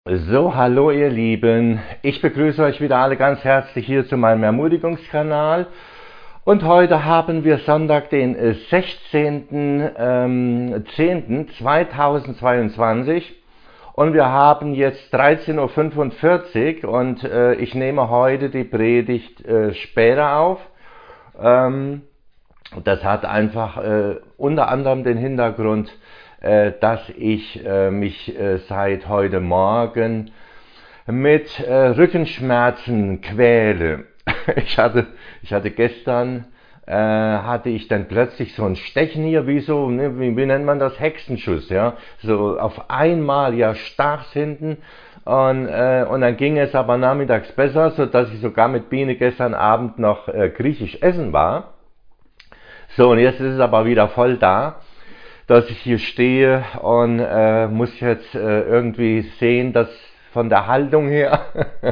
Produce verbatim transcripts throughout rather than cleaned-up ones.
So, hallo ihr Lieben, ich begrüße euch wieder alle ganz herzlich hier zu meinem Ermutigungskanal und heute haben wir Sonntag, den sechzehnten zehnten zweitausendzweiundzwanzig und wir haben jetzt dreizehn Uhr fünfundvierzig und äh, ich nehme heute die Predigt äh, später auf. Ähm, das hat einfach äh, unter anderem den Hintergrund, dass ich äh, mich äh, seit heute Morgen mit äh, Rückenschmerzen quäle. Ich hatte, ich hatte gestern, äh, hatte ich dann plötzlich so ein Stechen hier, wie so, ne, wie, wie nennt man das, Hexenschuss, ja, so auf einmal, ja, stachs hinten. Und, äh, und dann ging es aber nachmittags besser, so dass ich sogar mit Biene gestern Abend noch äh, griechisch essen war. So, und jetzt ist es aber wieder voll da, dass ich hier stehe und äh, muss jetzt äh, irgendwie sehen, dass von der Haltung her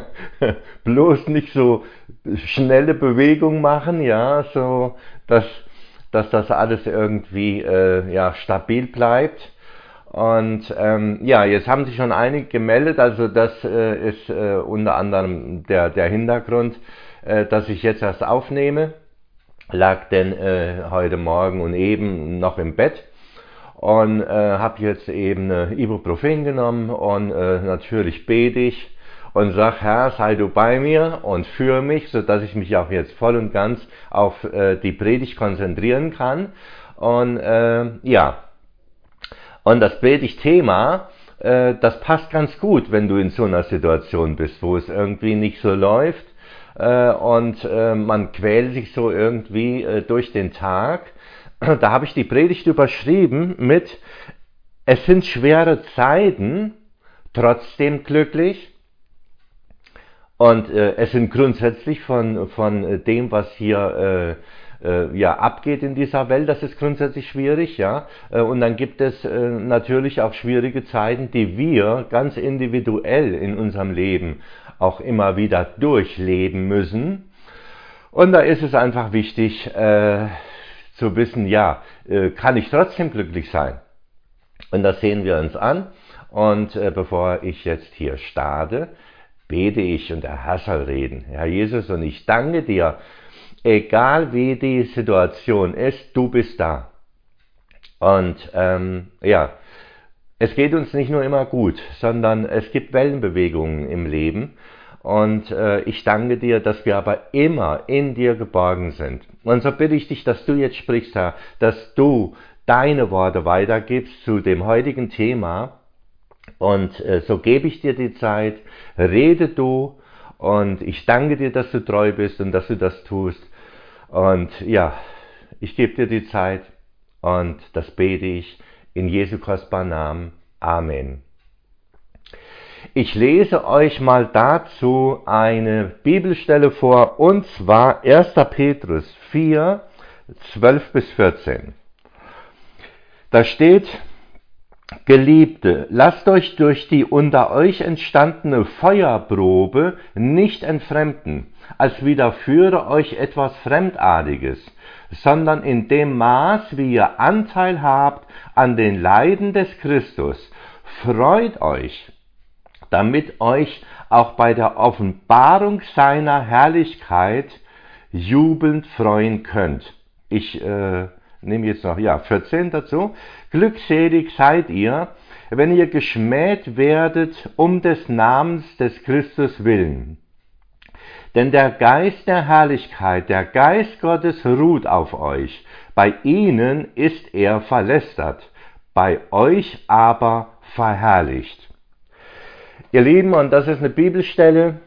bloß nicht so schnelle Bewegung machen, ja, so dass, dass das alles irgendwie äh, ja, stabil bleibt. Und ähm, ja, jetzt haben sich schon einige gemeldet, also das äh, ist äh, unter anderem der, der Hintergrund, äh, dass ich jetzt erst aufnehme, lag denn äh, heute Morgen und eben noch im Bett. Und äh, habe jetzt eben äh, Ibuprofen genommen und äh, natürlich bete ich und sag, Herr, sei du bei mir und führe mich, sodass ich mich auch jetzt voll und ganz auf äh, die Predigt konzentrieren kann. Und äh, ja, und das Predigtthema, äh, das passt ganz gut, wenn du in so einer Situation bist, wo es irgendwie nicht so läuft äh, und äh, man quält sich so irgendwie äh, durch den Tag. Da habe ich die Predigt überschrieben mit: Es sind schwere Zeiten, trotzdem glücklich. Und äh, es sind grundsätzlich von, von dem, was hier äh, äh, ja, abgeht in dieser Welt, das ist grundsätzlich schwierig. Ja? Äh, und dann gibt es äh, natürlich auch schwierige Zeiten, die wir ganz individuell in unserem Leben auch immer wieder durchleben müssen. Und da ist es einfach wichtig, äh, zu wissen, ja, äh, kann ich trotzdem glücklich sein? Und das sehen wir uns an. Und äh, bevor ich jetzt hier starte, bete ich und der Herr soll reden. Herr Jesus, und ich danke dir, egal wie die Situation ist, du bist da. Und ähm, ja, es geht uns nicht nur immer gut, sondern es gibt Wellenbewegungen im Leben. Und äh, ich danke dir, dass wir aber immer in dir geborgen sind. Und so bitte ich dich, dass du jetzt sprichst, Herr, dass du deine Worte weitergibst zu dem heutigen Thema. Und äh, so gebe ich dir die Zeit, rede du. Und ich danke dir, dass du treu bist und dass du das tust. Und ja, ich gebe dir die Zeit und das bete ich in Jesu kostbaren Namen. Amen. Ich lese euch mal dazu eine Bibelstelle vor, und zwar erster Petrus vier, zwölf bis vierzehn. Da steht: Geliebte, lasst euch durch die unter euch entstandene Feuerprobe nicht entfremden, als widerführe euch etwas Fremdartiges, sondern in dem Maß, wie ihr Anteil habt an den Leiden des Christus, freut euch, damit euch auch bei der Offenbarung seiner Herrlichkeit jubelnd freuen könnt. Ich äh, nehme jetzt noch, ja, vierzehn dazu. Glückselig seid ihr, wenn ihr geschmäht werdet um des Namens des Christus willen. Denn der Geist der Herrlichkeit, der Geist Gottes ruht auf euch. Bei ihnen ist er verlästert, bei euch aber verherrlicht. Ihr Lieben, und das ist eine Bibelstelle,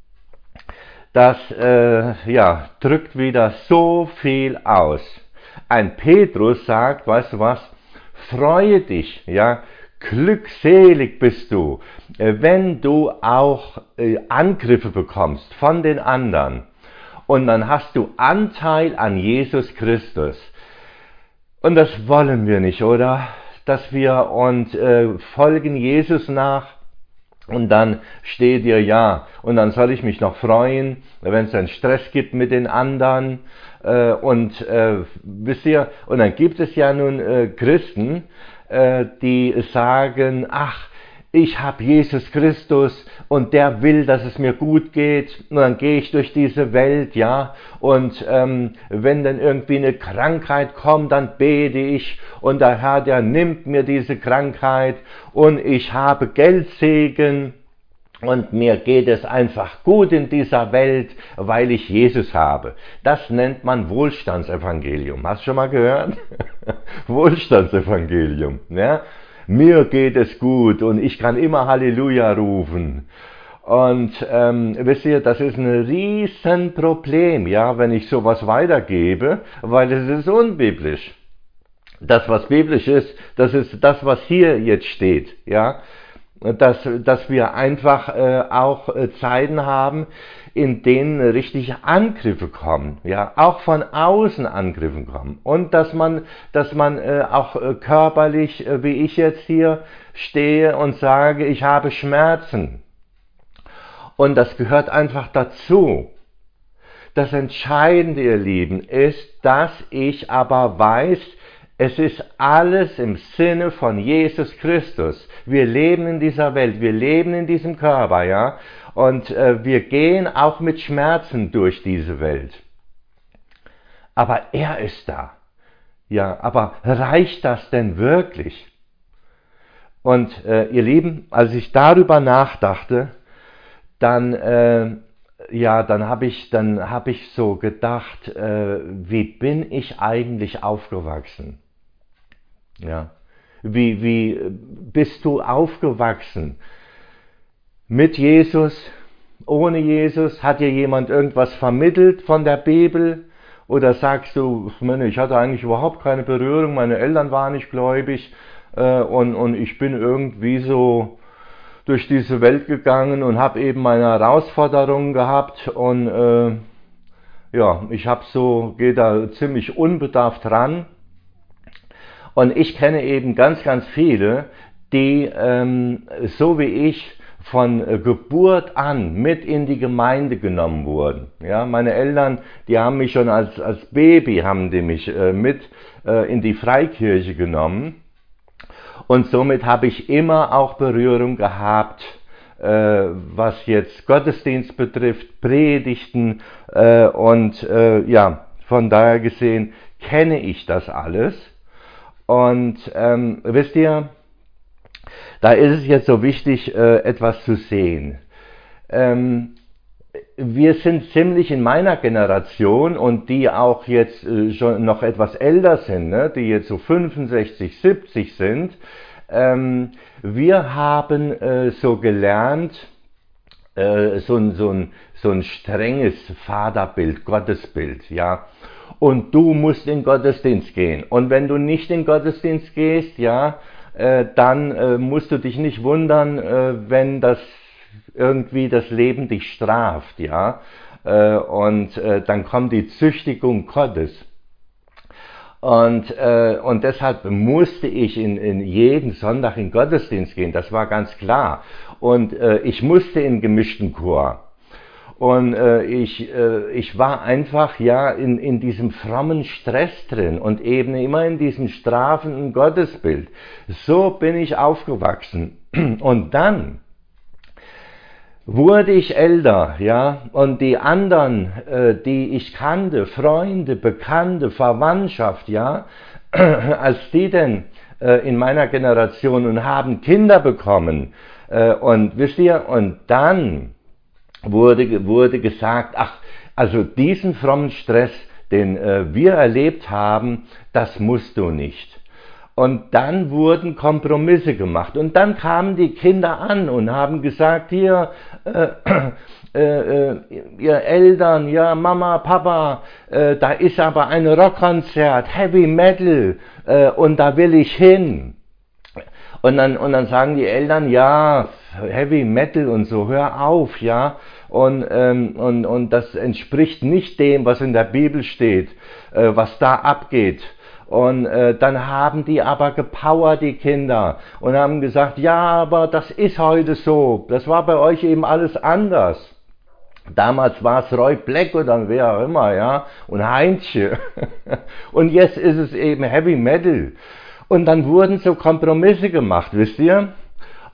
das äh, ja, drückt wieder so viel aus. Ein Petrus sagt, weißt du was, freue dich, ja, glückselig bist du, äh, wenn du auch äh, Angriffe bekommst von den anderen. Und dann hast du Anteil an Jesus Christus. Und das wollen wir nicht, oder? Dass wir und äh, folgen Jesus nach. Und dann steht ihr, ja, und dann soll ich mich noch freuen, wenn es einen Stress gibt mit den anderen. Äh, und äh, wisst ihr, und dann gibt es ja nun äh, Christen, äh, die sagen, ach, ich habe Jesus Christus und der will, dass es mir gut geht. Und dann gehe ich durch diese Welt, ja. Und ähm, wenn dann irgendwie eine Krankheit kommt, dann bete ich und der Herr, der nimmt mir diese Krankheit und ich habe Geldsegen. Und mir geht es einfach gut in dieser Welt, weil ich Jesus habe. Das nennt man Wohlstandsevangelium. Hast du schon mal gehört? Wohlstandsevangelium. Ja? Mir geht es gut und ich kann immer Halleluja rufen. Und ähm, wisst ihr, das ist ein Riesenproblem, ja, wenn ich sowas weitergebe, weil es ist unbiblisch. Das, was biblisch ist, das ist das, was hier jetzt steht, ja. Dass, dass wir einfach äh, auch äh, Zeiten haben, in denen richtige Angriffe kommen, ja, auch von außen Angriffe kommen und dass man, dass man äh, auch äh, körperlich, äh, wie ich jetzt hier stehe und sage, ich habe Schmerzen und das gehört einfach dazu. Das Entscheidende, ihr Lieben, ist, dass ich aber weiß, es ist alles im Sinne von Jesus Christus. Wir leben in dieser Welt, wir leben in diesem Körper, ja, und äh, wir gehen auch mit Schmerzen durch diese Welt. Aber er ist da, ja, aber reicht das denn wirklich? Und äh, ihr Lieben, als ich darüber nachdachte, dann, äh, ja, dann habe ich, dann habe ich so gedacht, äh, wie bin ich eigentlich aufgewachsen? Ja, wie, wie bist du aufgewachsen? Mit Jesus, ohne Jesus? Hat dir jemand irgendwas vermittelt von der Bibel? Oder sagst du, ich hatte eigentlich überhaupt keine Berührung, meine Eltern waren nicht gläubig äh, und, und ich bin irgendwie so durch diese Welt gegangen und habe eben meine Herausforderungen gehabt und äh, ja, ich habe so, gehe da ziemlich unbedarft ran. Und ich kenne eben ganz, ganz viele, die ähm, so wie ich von äh, Geburt an mit in die Gemeinde genommen wurden. Ja, meine Eltern, die haben mich schon als, als Baby, haben die mich äh, mit äh, in die Freikirche genommen. Und somit habe ich immer auch Berührung gehabt, äh, was jetzt Gottesdienst betrifft, Predigten äh, und äh, ja, von daher gesehen kenne ich das alles. Und ähm, wisst ihr, da ist es jetzt so wichtig, äh, etwas zu sehen. Ähm, wir sind ziemlich in meiner Generation und die auch jetzt äh, schon noch etwas älter sind, ne, die jetzt so fünfundsechzig, siebzig sind, ähm, wir haben äh, so gelernt, äh, so, ein, so, ein, so ein strenges Vaterbild, Gottesbild, ja. Und du musst in den Gottesdienst gehen. Und wenn du nicht in den Gottesdienst gehst, ja, äh, dann äh, musst du dich nicht wundern, äh, wenn das irgendwie das Leben dich straft, ja. Äh, und äh, dann kommt die Züchtigung Gottes. Und, äh, und deshalb musste ich in, in jeden Sonntag in den Gottesdienst gehen, das war ganz klar. Und äh, ich musste in gemischten Chor. Und äh, ich, äh, ich war einfach ja in, in diesem frommen Stress drin und eben immer in diesem strafenden Gottesbild. So bin ich aufgewachsen. Und dann wurde ich älter, ja, und die anderen, äh, die ich kannte, Freunde, Bekannte, Verwandtschaft, ja, als die denn äh, in meiner Generation und haben Kinder bekommen, äh, und wisst ihr, und dann wurde, wurde gesagt, ach, also diesen frommen Stress, den äh, wir erlebt haben, das musst du nicht. Und dann wurden Kompromisse gemacht und dann kamen die Kinder an und haben gesagt, hier, äh, äh, äh, ihr Eltern, ja, Mama, Papa, äh, da ist aber ein Rockkonzert, Heavy Metal, äh, und da will ich hin. Und dann, und dann sagen die Eltern, ja, Heavy Metal und so, hör auf, ja. Und, ähm, und, und das entspricht nicht dem, was in der Bibel steht, äh, was da abgeht. Und äh, dann haben die aber gepowert, die Kinder, und haben gesagt, ja, aber das ist heute so, das war bei euch eben alles anders. Damals war es Roy Black oder wer auch immer, ja, und Heinzche. Und jetzt ist es eben Heavy Metal. Und dann wurden so Kompromisse gemacht, wisst ihr?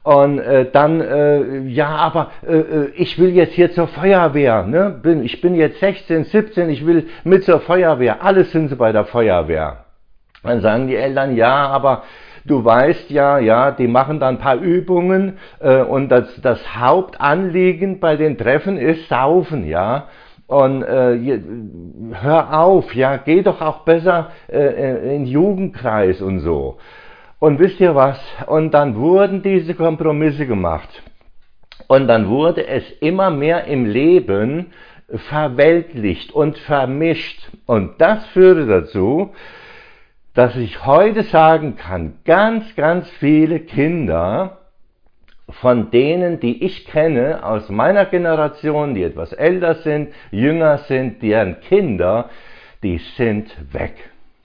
Und äh, dann, äh, ja, aber äh, ich will jetzt hier zur Feuerwehr, ne? Bin, ich bin jetzt sechzehn, siebzehn, ich will mit zur Feuerwehr. Alle sind sie bei der Feuerwehr. Dann sagen die Eltern, ja, aber du weißt ja, ja, die machen dann ein paar Übungen äh, und das, das Hauptanliegen bei den Treffen ist Saufen, ja. Und äh, hör auf, ja, geh doch auch besser äh, in den Jugendkreis und so. Und wisst ihr was? Und dann wurden diese Kompromisse gemacht. Und dann wurde es immer mehr im Leben verweltlicht und vermischt. Und das führte dazu, dass ich heute sagen kann, ganz, ganz viele Kinder, von denen, die ich kenne, aus meiner Generation, die etwas älter sind, jünger sind, deren Kinder, die sind weg.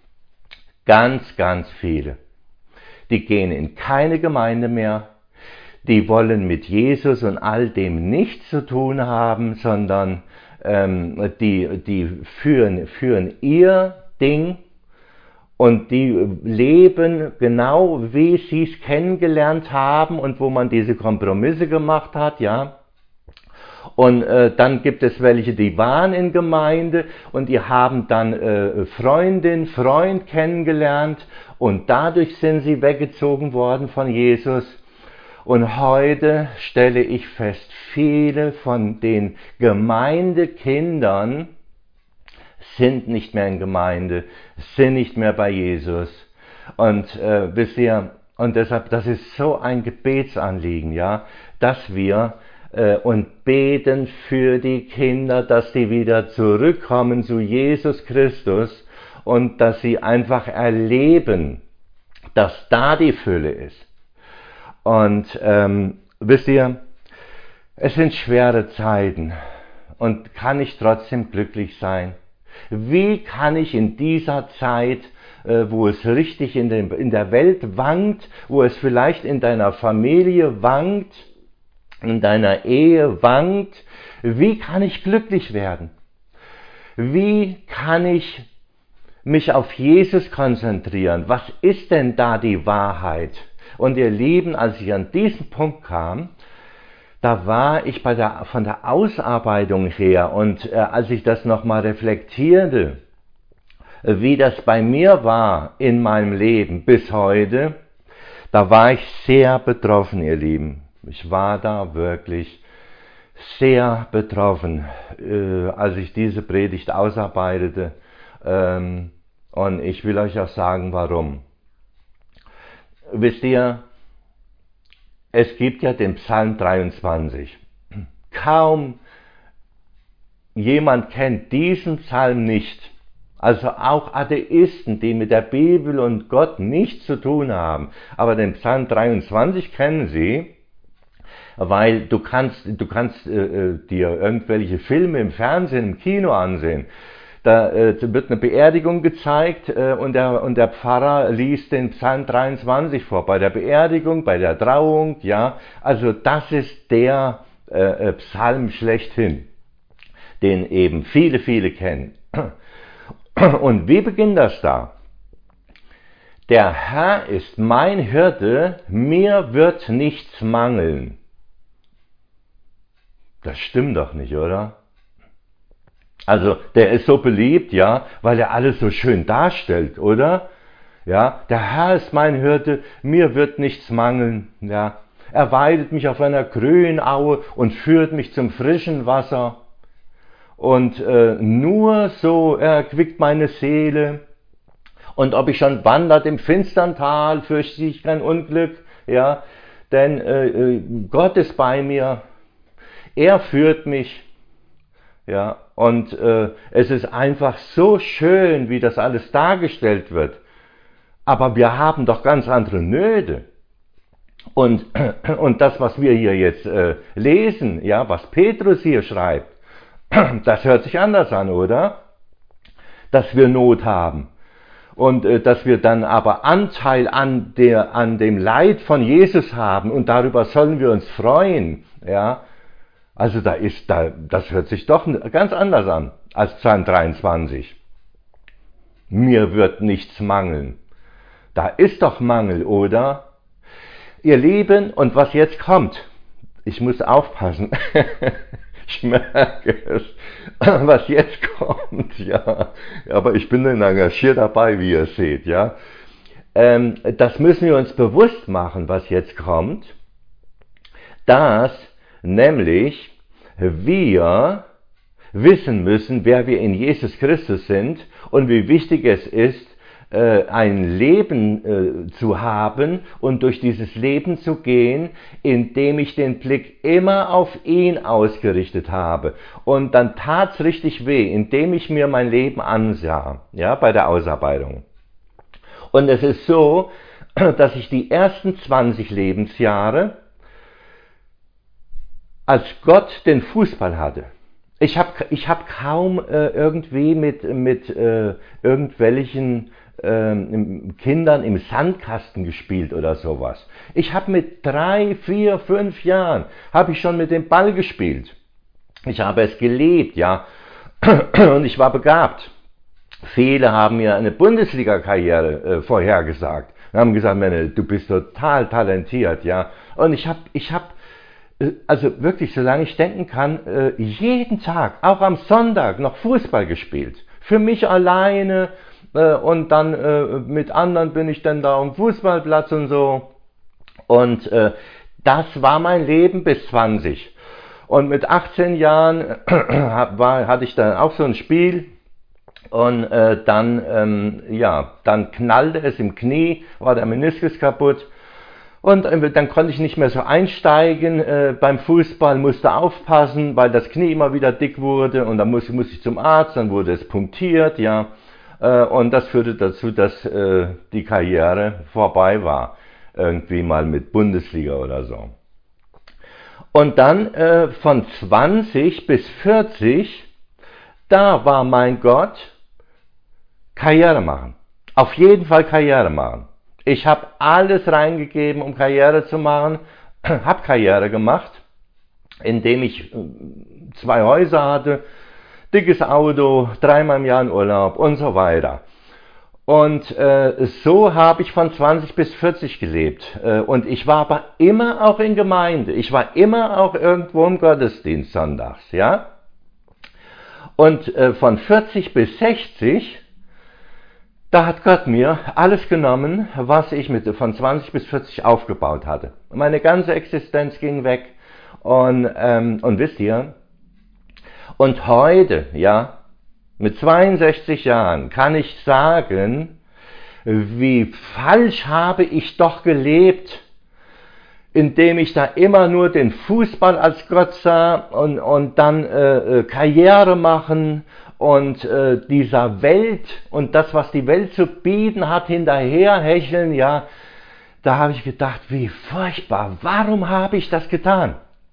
Ganz, ganz viele. Die gehen in keine Gemeinde mehr, die wollen mit Jesus und all dem nichts zu tun haben, sondern ähm, die, die führen, führen ihr Ding und die leben genau, wie sie es kennengelernt haben und wo man diese Kompromisse gemacht hat, ja. Und äh, dann gibt es welche, die waren in Gemeinde und die haben dann äh, Freundin, Freund kennengelernt und dadurch sind sie weggezogen worden von Jesus. Und heute stelle ich fest, viele von den Gemeindekindern sind nicht mehr in Gemeinde, sind nicht mehr bei Jesus. Und äh, wisst ihr, und deshalb, das ist so ein Gebetsanliegen, ja, dass wir äh, und beten für die Kinder, dass sie wieder zurückkommen zu Jesus Christus und dass sie einfach erleben, dass da die Fülle ist. Und ähm, wisst ihr, es sind schwere Zeiten und kann ich trotzdem glücklich sein? Wie kann ich in dieser Zeit, äh, wo es richtig in, den, in der Welt wankt, wo es vielleicht in deiner Familie wankt, in deiner Ehe wankt, wie kann ich glücklich werden? Wie kann ich mich auf Jesus konzentrieren? Was ist denn da die Wahrheit? Und ihr Lieben, als ich an diesen Punkt kam, da war ich bei der, von der Ausarbeitung her und äh, als ich das nochmal reflektierte, äh, wie das bei mir war in meinem Leben bis heute, da war ich sehr betroffen, ihr Lieben. Ich war da wirklich sehr betroffen, äh, als ich diese Predigt ausarbeitete. Ähm, und ich will euch auch sagen, warum. Wisst ihr, es gibt ja den Psalm dreiundzwanzig. Kaum jemand kennt diesen Psalm nicht. Also auch Atheisten, die mit der Bibel und Gott nichts zu tun haben. Aber den Psalm dreiundzwanzig kennen sie, weil du kannst, du kannst äh, dir irgendwelche Filme im Fernsehen, im Kino ansehen. Da äh, wird eine Beerdigung gezeigt äh, und, der, und der Pfarrer liest den Psalm dreiundzwanzig vor. Bei der Beerdigung, bei der Trauung, ja. Also das ist der äh, Psalm schlechthin, den eben viele, viele kennen. Und wie beginnt das da? Der Herr ist mein Hirte, mir wird nichts mangeln. Das stimmt doch nicht, oder? Also, der ist so beliebt, ja, weil er alles so schön darstellt, oder? Ja, der Herr ist mein Hirte, mir wird nichts mangeln, ja. Er weidet mich auf einer grünen Aue und führt mich zum frischen Wasser. Und äh, nur so erquickt meine Seele. Und ob ich schon wandert im finstern Tal, fürchte ich kein Unglück, ja. Denn äh, Gott ist bei mir, er führt mich. Ja, und äh, es ist einfach so schön, wie das alles dargestellt wird. Aber wir haben doch ganz andere Nöte. Und, und das, was wir hier jetzt äh, lesen, ja, was Petrus hier schreibt, das hört sich anders an, oder? Dass wir Not haben. Und äh, dass wir dann aber Anteil an, der, an dem Leid von Jesus haben und darüber sollen wir uns freuen, ja. Also da ist, da, das hört sich doch ganz anders an als Psalm dreiundzwanzig. Mir wird nichts mangeln. Da ist doch Mangel, oder? Ihr Lieben, und was jetzt kommt, ich muss aufpassen, ich merke es, was jetzt kommt, ja, aber ich bin dann engagiert dabei, wie ihr seht, ja. Ähm, das müssen wir uns bewusst machen, was jetzt kommt, dass nämlich wir wissen müssen, wer wir in Jesus Christus sind und wie wichtig es ist, ein Leben äh, zu haben und durch dieses Leben zu gehen, indem ich den Blick immer auf ihn ausgerichtet habe. Und dann tat es richtig weh, indem ich mir mein Leben ansah, ja, bei der Ausarbeitung. Und es ist so, dass ich die ersten zwanzig Lebensjahre als Gott den Fußball hatte. Ich habe ich hab kaum äh, irgendwie mit, mit äh, irgendwelchen ähm, Kindern im Sandkasten gespielt oder sowas. Ich habe mit drei, vier, fünf Jahren habe ich schon mit dem Ball gespielt. Ich habe es gelebt, ja, und ich war begabt. Viele haben mir eine Bundesliga-Karriere äh, vorhergesagt. Und haben gesagt, Menne, du bist total talentiert, ja. Und ich habe, ich habe, äh, also wirklich, solange ich denken kann, äh, jeden Tag, auch am Sonntag, noch Fußball gespielt. Für mich alleine. Und dann äh, mit anderen bin ich dann da am Fußballplatz und so. Und äh, das war mein Leben bis zwanzig. Und mit achtzehn Jahren war, hatte ich dann auch so ein Spiel. Und äh, dann, ähm, ja, dann knallte es im Knie, war der Meniskus kaputt. Und äh, dann konnte ich nicht mehr so einsteigen äh, beim Fußball, musste aufpassen, weil das Knie immer wieder dick wurde. Und dann musste, musste ich zum Arzt, dann wurde es punktiert, ja. Und das führte dazu, dass äh, die Karriere vorbei war, irgendwie mal mit Bundesliga oder so. Und dann äh, von zwanzig bis vierzig, da war mein Gott, Karriere machen. Auf jeden Fall Karriere machen. Ich habe alles reingegeben, um Karriere zu machen, habe Karriere gemacht, indem ich zwei Häuser hatte, dickes Auto, dreimal im Jahr in Urlaub und so weiter. Und äh, so habe ich von zwanzig bis vierzig gelebt. Äh, und ich war aber immer auch in Gemeinde. Ich war immer auch irgendwo im Gottesdienst sonntags, ja. Und äh, von vierzig bis sechzig, da hat Gott mir alles genommen, was ich mit von zwanzig bis vierzig aufgebaut hatte. Meine ganze Existenz ging weg. Und, ähm, und wisst ihr, und heute, ja, mit zweiundsechzig Jahren kann ich sagen, wie falsch habe ich doch gelebt, indem ich da immer nur den Fußball als Gott sah und, und dann äh, Karriere machen und äh, dieser Welt und das, was die Welt zu bieten hat, hinterherhecheln, ja, da habe ich gedacht, wie furchtbar, warum habe ich das getan?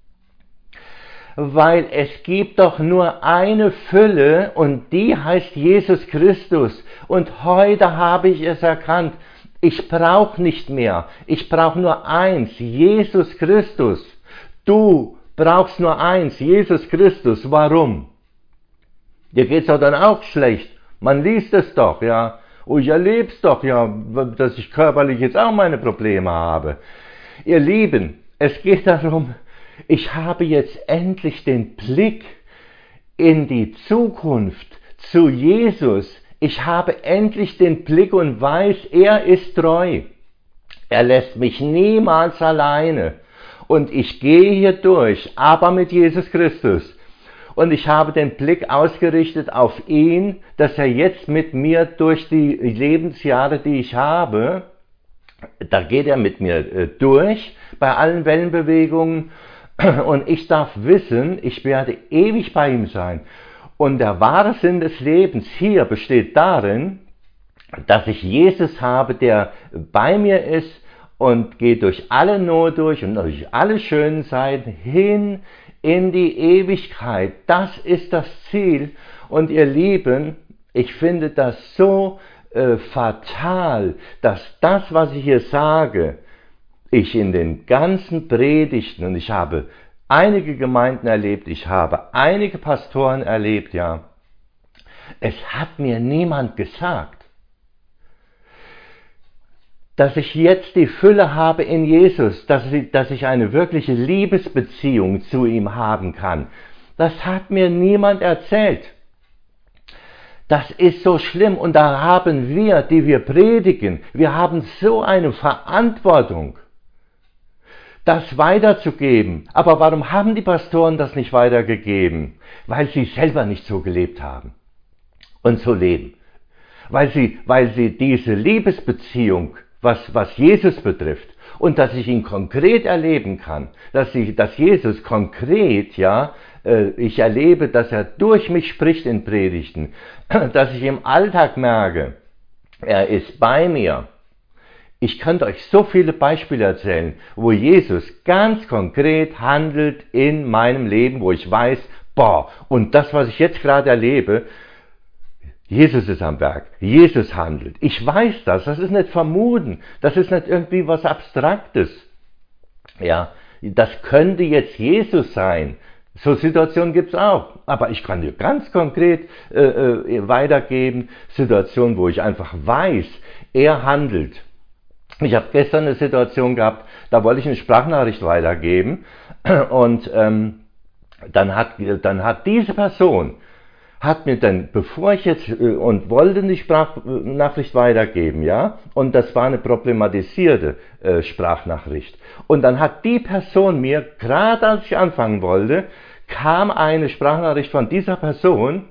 Weil es gibt doch nur eine Fülle und die heißt Jesus Christus. Und heute habe ich es erkannt, ich brauche nicht mehr, ich brauche nur eins, Jesus Christus. Du brauchst nur eins, Jesus Christus. Warum? Dir geht's doch dann auch schlecht. Man liest es doch, ja. Und ich erlebe es doch, ja, dass ich körperlich jetzt auch meine Probleme habe. Ihr Lieben, es geht darum, ich habe jetzt endlich den Blick in die Zukunft zu Jesus. Ich habe endlich den Blick und weiß, er ist treu. Er lässt mich niemals alleine. Und ich gehe hier durch, aber mit Jesus Christus. Und ich habe den Blick ausgerichtet auf ihn, dass er jetzt mit mir durch die Lebensjahre, die ich habe, da geht er mit mir durch, bei allen Wellenbewegungen. Und ich darf wissen, ich werde ewig bei ihm sein. Und der wahre Sinn des Lebens hier besteht darin, dass ich Jesus habe, der bei mir ist und geht durch alle Not durch und durch alle schönen Zeiten hin in die Ewigkeit. Das ist das Ziel. Und ihr Lieben, ich finde das so äh, fatal, dass das, was ich hier sage, ich in den ganzen Predigten, und ich habe einige Gemeinden erlebt, ich habe einige Pastoren erlebt, ja, es hat mir niemand gesagt. dass ich jetzt die Fülle habe in Jesus, dass ich, dass ich eine wirkliche Liebesbeziehung zu ihm haben kann. Das hat mir niemand erzählt. Das ist so schlimm und da haben wir, die wir predigen, wir haben so eine Verantwortung, das weiterzugeben. Aber warum haben die Pastoren das nicht weitergegeben? Weil sie selber nicht so gelebt haben und so leben. Weil sie, weil sie diese Liebesbeziehung, was, was Jesus betrifft, und dass ich ihn konkret erleben kann, dass, ich, dass Jesus konkret, ja, äh, ich erlebe, dass er durch mich spricht in Predigten, dass ich im Alltag merke, er ist bei mir. Ich könnte euch so viele Beispiele erzählen, wo Jesus ganz konkret handelt in meinem Leben, wo ich weiß, boah, und das, was ich jetzt gerade erlebe, Jesus ist am Werk, Jesus handelt. Ich weiß das, das ist nicht vermuten, das ist nicht irgendwie was Abstraktes. Ja, das könnte jetzt Jesus sein. So Situationen gibt es auch, aber ich kann dir ganz konkret äh, äh, weitergeben, Situationen, wo ich einfach weiß, er handelt. Ich habe gestern eine Situation gehabt, da wollte ich eine Sprachnachricht weitergeben und ähm, dann, hat, dann hat diese Person, hat mir dann, bevor ich jetzt, äh, und wollte die Sprachnachricht weitergeben, ja, und das war eine problematisierte äh, Sprachnachricht. Und dann hat die Person mir, gerade als ich anfangen wollte, kam eine Sprachnachricht von dieser Person,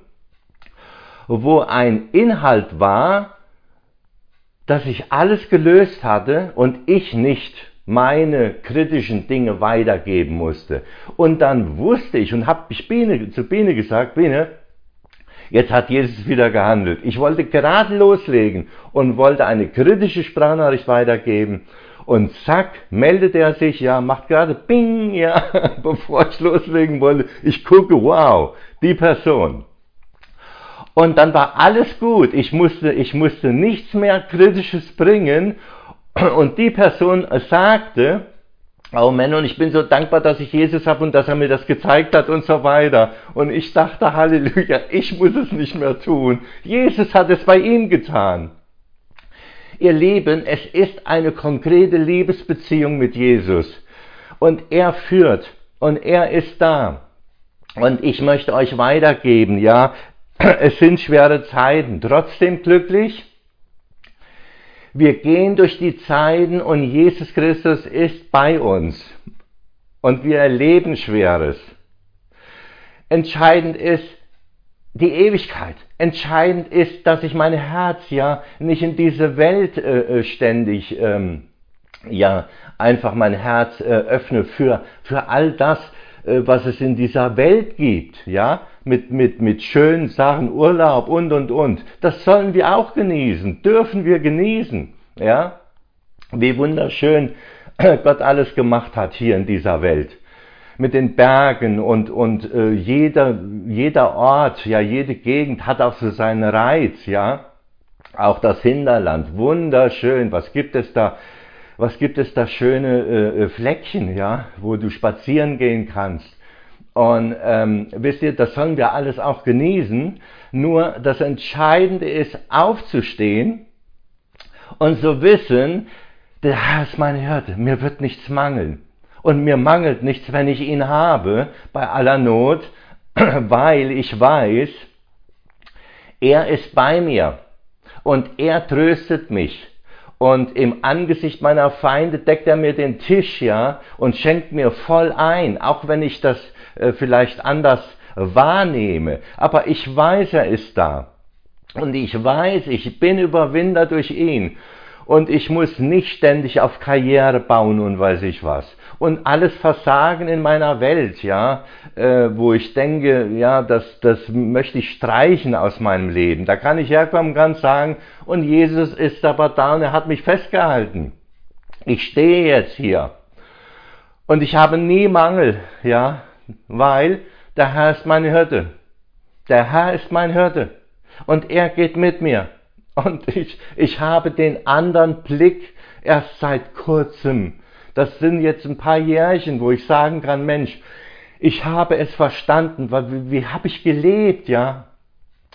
wo ein Inhalt war, dass ich alles gelöst hatte und ich nicht meine kritischen Dinge weitergeben musste. Und dann wusste ich und habe ich Biene, zu Biene gesagt, Biene, jetzt hat Jesus wieder gehandelt. Ich wollte gerade loslegen und wollte eine kritische Sprachnachricht weitergeben. Und zack, meldet er sich, ja, macht gerade Bing, ja, bevor ich loslegen wollte. Ich gucke, wow, die Person. Und dann war alles gut. Ich musste, ich musste nichts mehr Kritisches bringen. Und die Person sagte, oh Mann, und ich bin so dankbar, dass ich Jesus habe und dass er mir das gezeigt hat und so weiter. Und ich dachte, Halleluja, ich muss es nicht mehr tun. Jesus hat es bei ihm getan. Ihr Lieben, es ist eine konkrete Liebesbeziehung mit Jesus. Und er führt und er ist da. Und ich möchte euch weitergeben, ja, es sind schwere Zeiten, trotzdem glücklich. Wir gehen durch die Zeiten und Jesus Christus ist bei uns. Und wir erleben Schweres. Entscheidend ist die Ewigkeit. Entscheidend ist, dass ich mein Herz ja nicht in diese Welt äh, ständig, ähm, ja, einfach mein Herz äh, öffne für, für all das, äh, was es in dieser Welt gibt, ja, mit, mit, mit schönen Sachen, Urlaub und, und, und. Das sollen wir auch genießen, dürfen wir genießen, ja. Wie wunderschön Gott alles gemacht hat hier in dieser Welt. Mit den Bergen und, und äh, jeder, jeder Ort, ja, jede Gegend hat auch so seinen Reiz, ja. Auch das Hinterland, wunderschön. Was gibt es da? Was gibt es da schöne äh, Fleckchen, ja, wo du spazieren gehen kannst? Und ähm, wisst ihr, das sollen wir alles auch genießen. Nur das Entscheidende ist, aufzustehen und zu wissen, der Herr ist meine Hirte, mir wird nichts mangeln. Und mir mangelt nichts, wenn ich ihn habe, bei aller Not, weil ich weiß, er ist bei mir und er tröstet mich. Und im Angesicht meiner Feinde deckt er mir den Tisch, ja, und schenkt mir voll ein, auch wenn ich das äh, vielleicht anders wahrnehme. Aber ich weiß, er ist da. Und ich weiß, ich bin Überwinder durch ihn. Und ich muss nicht ständig auf Karriere bauen und weiß ich was. Und alles Versagen in meiner Welt, ja, äh, wo ich denke, ja, das, das möchte ich streichen aus meinem Leben. Da kann ich herkommen und kann sagen, und Jesus ist aber da und er hat mich festgehalten. Ich stehe jetzt hier. Und ich habe nie Mangel, ja, weil der Herr ist meine Hirte. Der Herr ist mein Hirte. Und er geht mit mir. Und ich, ich habe den anderen Blick erst seit kurzem. Das sind jetzt ein paar Jährchen, wo ich sagen kann, Mensch, ich habe es verstanden, weil, wie, wie habe ich gelebt, ja?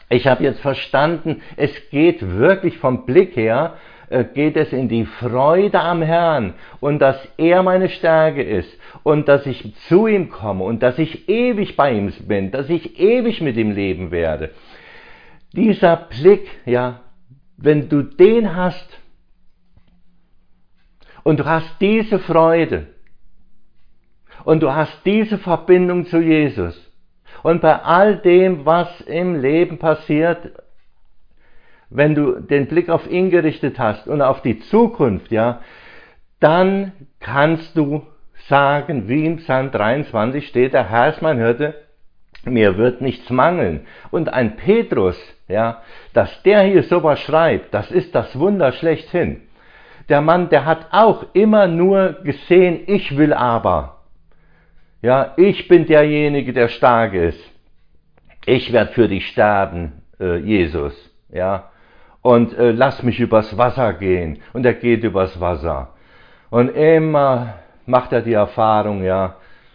Ich habe jetzt verstanden, es geht wirklich vom Blick her, äh, geht es in die Freude am Herrn und dass er meine Stärke ist und dass ich zu ihm komme und dass ich ewig bei ihm bin, dass ich ewig mit ihm leben werde. Dieser Blick, ja, wenn du den hast und du hast diese Freude und du hast diese Verbindung zu Jesus und bei all dem, was im Leben passiert, wenn du den Blick auf ihn gerichtet hast und auf die Zukunft, ja, dann kannst du sagen, wie im Psalm dreiundzwanzig steht, der Herr ist mein Hirte, mir wird nichts mangeln. Und ein Petrus, ja, dass der hier sowas schreibt, das ist das Wunder schlechthin. Der Mann, der hat auch immer nur gesehen, ich will aber. Ja, ich bin derjenige, der stark ist. Ich werde für dich sterben, äh, Jesus. Ja, und äh, lass mich übers Wasser gehen. Und er geht übers Wasser. Und immer macht er die Erfahrung, ja,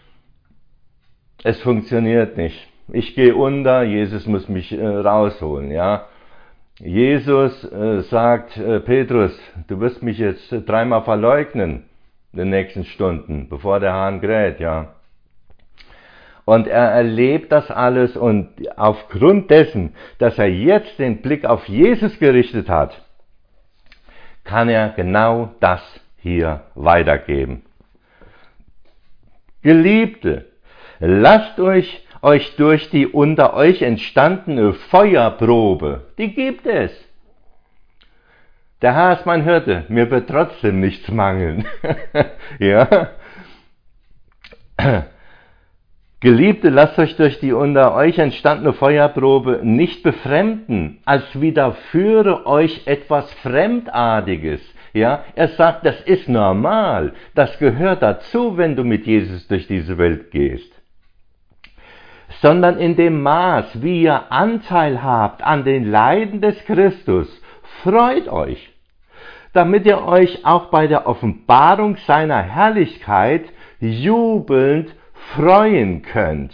es funktioniert nicht. Ich gehe unter, Jesus muss mich äh, rausholen, ja. Jesus äh, sagt, äh, Petrus, du wirst mich jetzt äh, dreimal verleugnen in den nächsten Stunden, bevor der Hahn kräht, ja. Und er erlebt das alles und aufgrund dessen, dass er jetzt den Blick auf Jesus gerichtet hat, kann er genau das hier weitergeben. Geliebte, lasst euch, euch durch die unter euch entstandene Feuerprobe, die gibt es. Der Herr ist mein Hirte, mir wird trotzdem nichts mangeln. Ja. Geliebte, lasst euch durch die unter euch entstandene Feuerprobe nicht befremden, als widerführe euch etwas Fremdartiges. Ja, er sagt, das ist normal, das gehört dazu, wenn du mit Jesus durch diese Welt gehst. Sondern in dem Maß, wie ihr Anteil habt an den Leiden des Christus, freut euch, damit ihr euch auch bei der Offenbarung seiner Herrlichkeit jubelnd freuen könnt.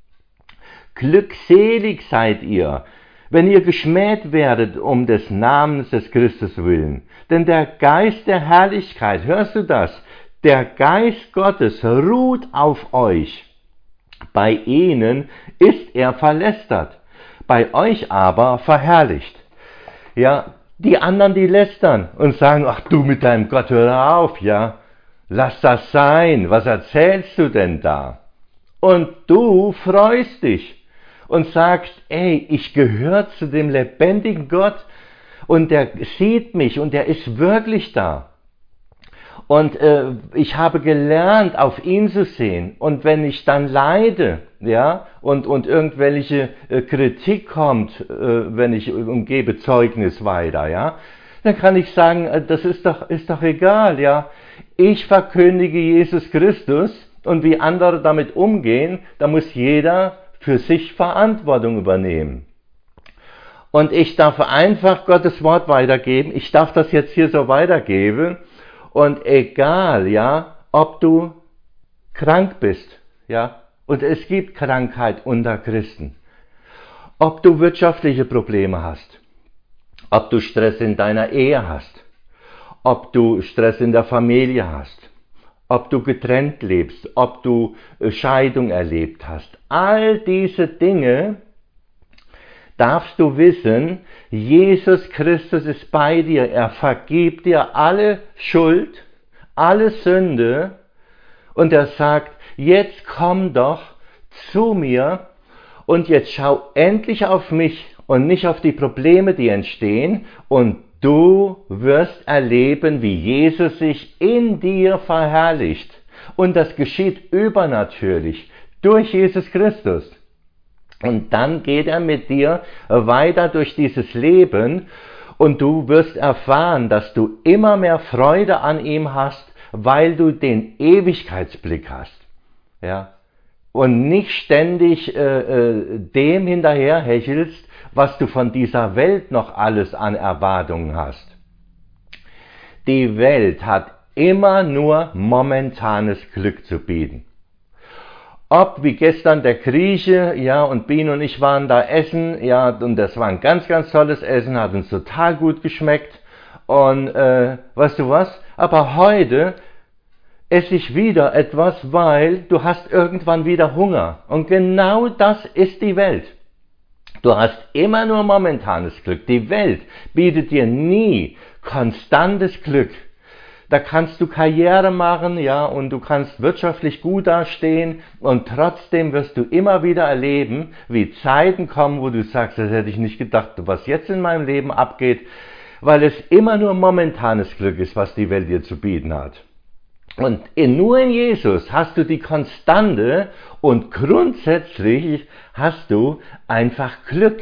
Glückselig seid ihr, wenn ihr geschmäht werdet um des Namens des Christus willen. Denn der Geist der Herrlichkeit, hörst du das? Der Geist Gottes ruht auf euch. Bei ihnen ist er verlästert, bei euch aber verherrlicht. Ja, die anderen, die lästern und sagen, ach du mit deinem Gott, hör auf, ja. Lass das sein, was erzählst du denn da? Und du freust dich und sagst, ey, ich gehöre zu dem lebendigen Gott und der sieht mich und der ist wirklich da. Und äh, ich habe gelernt, auf ihn zu sehen. Und wenn ich dann leide, ja, und, und irgendwelche äh, Kritik kommt, äh, wenn ich und gebe Zeugnis weiter, ja, dann kann ich sagen, äh, das ist doch, ist doch egal, ja. Ich verkündige Jesus Christus und wie andere damit umgehen, da muss jeder für sich Verantwortung übernehmen. Und ich darf einfach Gottes Wort weitergeben. Ich darf das jetzt hier so weitergeben. Und egal, ja, ob du krank bist, ja, und es gibt Krankheit unter Christen, ob du wirtschaftliche Probleme hast, ob du Stress in deiner Ehe hast, ob du Stress in der Familie hast, ob du getrennt lebst, ob du Scheidung erlebt hast, all diese Dinge darfst du wissen, Jesus Christus ist bei dir, er vergibt dir alle Schuld, alle Sünde und er sagt, jetzt komm doch zu mir und jetzt schau endlich auf mich und nicht auf die Probleme, die entstehen und du wirst erleben, wie Jesus sich in dir verherrlicht und das geschieht übernatürlich durch Jesus Christus. Und dann geht er mit dir weiter durch dieses Leben und du wirst erfahren, dass du immer mehr Freude an ihm hast, weil du den Ewigkeitsblick hast. Ja? Und nicht ständig äh, äh, dem hinterherhechelst, was du von dieser Welt noch alles an Erwartungen hast. Die Welt hat immer nur momentanes Glück zu bieten. ob wie gestern der Grieche, ja, und Biene und ich waren da essen, ja, und das war ein ganz, ganz tolles Essen, hat uns total gut geschmeckt. Und äh, weißt du was? Aber heute esse ich wieder etwas, weil du hast irgendwann wieder Hunger. Und genau das ist die Welt. Du hast immer nur momentanes Glück. Die Welt bietet dir nie konstantes Glück. Da kannst du Karriere machen, ja, und du kannst wirtschaftlich gut dastehen und trotzdem wirst du immer wieder erleben, wie Zeiten kommen, wo du sagst, das hätte ich nicht gedacht, was jetzt in meinem Leben abgeht, weil es immer nur momentanes Glück ist, was die Welt dir zu bieten hat. Und in, nur in Jesus hast du die Konstante und grundsätzlich hast du einfach Glück.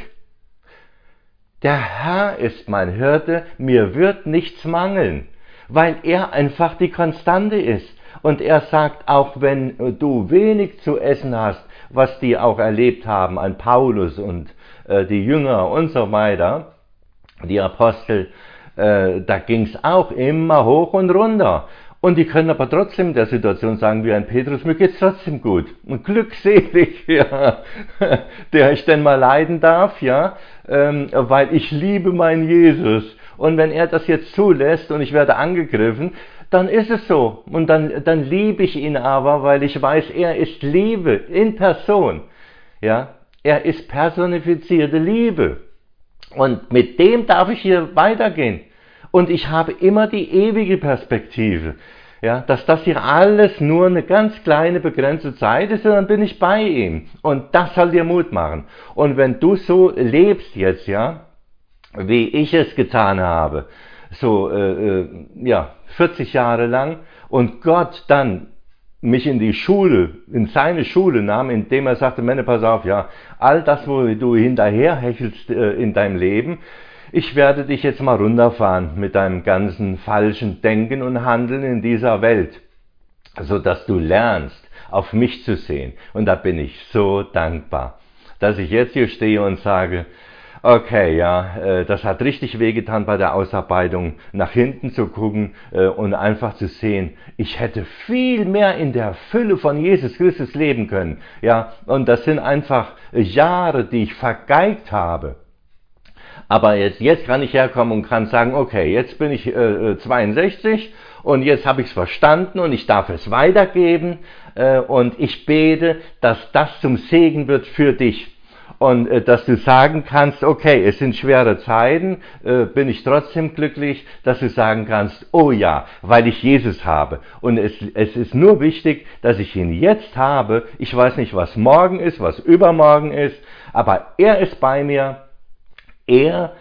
Der Herr ist mein Hirte, mir wird nichts mangeln, weil er einfach die Konstante ist. Und er sagt, auch wenn du wenig zu essen hast, was die auch erlebt haben, ein Paulus und äh, die Jünger und so weiter, die Apostel, äh, da ging's auch immer hoch und runter. Und die können aber trotzdem in der Situation sagen, wie ein Petrus, mir geht's trotzdem gut. Und glückselig, ja, der ich denn mal leiden darf, ja, ähm, weil ich liebe meinen Jesus. Und wenn er das jetzt zulässt und ich werde angegriffen, dann ist es so. Und dann, dann liebe ich ihn aber, weil ich weiß, er ist Liebe in Person. Ja, er ist personifizierte Liebe. Und mit dem darf ich hier weitergehen. Und ich habe immer die ewige Perspektive, ja, dass das hier alles nur eine ganz kleine, begrenzte Zeit ist, und dann bin ich bei ihm. Und das soll dir Mut machen. Und wenn du so lebst jetzt, ja, wie ich es getan habe, so, äh, äh, ja, vierzig Jahre lang, und Gott dann mich in die Schule, in seine Schule nahm, indem er sagte, Männer, pass auf, ja, all das, wo du hinterherhechelst äh, in deinem Leben, ich werde dich jetzt mal runterfahren mit deinem ganzen falschen Denken und Handeln in dieser Welt, so dass du lernst, auf mich zu sehen. Und da bin ich so dankbar, dass ich jetzt hier stehe und sage, okay, ja, äh, das hat richtig wehgetan bei der Ausarbeitung, nach hinten zu gucken äh, und einfach zu sehen, ich hätte viel mehr in der Fülle von Jesus Christus leben können. Ja, und das sind einfach Jahre, die ich vergeigt habe. Aber jetzt, jetzt kann ich herkommen und kann sagen, okay, jetzt bin ich äh, zweiundsechzig und jetzt habe ich es verstanden und ich darf es weitergeben äh, und ich bete, dass das zum Segen wird für dich. Und äh, dass du sagen kannst, okay, es sind schwere Zeiten, äh, bin ich trotzdem glücklich, dass du sagen kannst, oh ja, weil ich Jesus habe. Und es, es ist nur wichtig, dass ich ihn jetzt habe. Ich weiß nicht, was morgen ist, was übermorgen ist, aber er ist bei mir. Er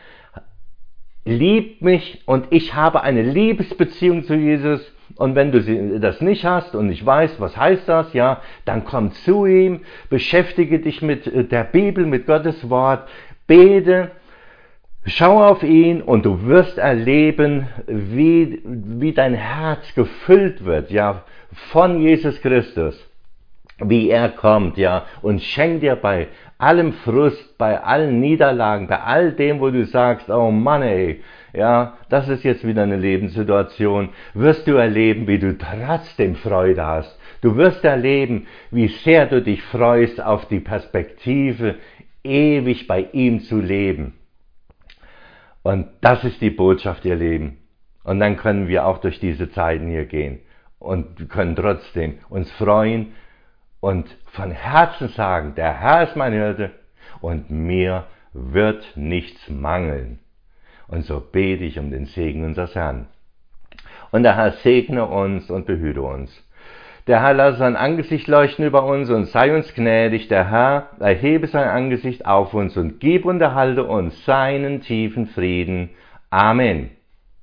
liebt mich und ich habe eine Liebesbeziehung zu Jesus. Und wenn du das nicht hast und nicht weißt, was heißt das, ja, dann komm zu ihm, beschäftige dich mit der Bibel, mit Gottes Wort, bete, schau auf ihn und du wirst erleben, wie, wie dein Herz gefüllt wird, ja, von Jesus Christus. Wie er kommt, ja, und schenkt dir bei allem Frust, bei allen Niederlagen, bei all dem, wo du sagst, oh Mann, ey, ja, das ist jetzt wieder eine Lebenssituation, wirst du erleben, wie du trotzdem Freude hast. Du wirst erleben, wie sehr du dich freust auf die Perspektive, ewig bei ihm zu leben. Und das ist die Botschaft, ihr Leben. Und dann können wir auch durch diese Zeiten hier gehen und können trotzdem uns freuen, und von Herzen sagen, der Herr ist mein Hirte und mir wird nichts mangeln. Und so bete ich um den Segen unseres Herrn. Und der Herr segne uns und behüte uns. Der Herr lasse sein Angesicht leuchten über uns und sei uns gnädig. Der Herr erhebe sein Angesicht auf uns und gib und erhalte uns seinen tiefen Frieden. Amen.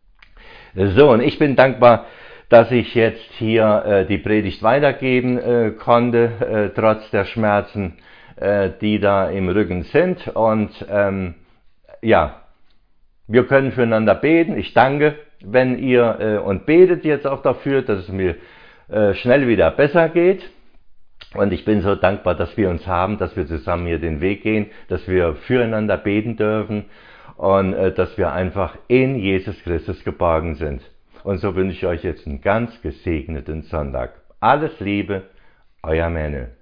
So, und ich bin dankbar, dass ich jetzt hier äh, die Predigt weitergeben äh, konnte, äh, trotz der Schmerzen, äh, die da im Rücken sind. Und ähm, ja, wir können füreinander beten. Ich danke, wenn ihr äh, und betet jetzt auch dafür, dass es mir äh, schnell wieder besser geht. Und ich bin so dankbar, dass wir uns haben, dass wir zusammen hier den Weg gehen, dass wir füreinander beten dürfen und äh, dass wir einfach in Jesus Christus geborgen sind. Und so wünsche ich euch jetzt einen ganz gesegneten Sonntag. Alles Liebe, euer Männer.